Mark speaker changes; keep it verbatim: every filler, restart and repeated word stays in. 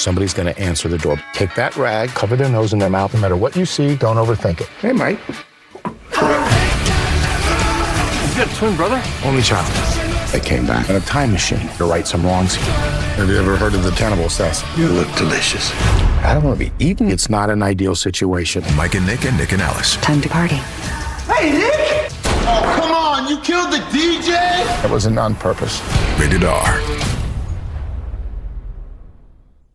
Speaker 1: somebody's going to answer the door. Take that rag, cover their nose and their mouth. No matter what you see, don't overthink it. Hey, Mike.
Speaker 2: You got a twin brother?
Speaker 1: Only child. They came back in a time machine to right some wrongs here. Have you ever heard of the cannibal assassin?
Speaker 3: You look delicious.
Speaker 1: I don't want to be eaten. It's not an ideal situation.
Speaker 4: Mike and Nick and Nick and Alice.
Speaker 5: Time to party.
Speaker 3: Hey, Nick! Oh, come on, you killed the D J?
Speaker 1: It wasn't on purpose.
Speaker 4: Rated R.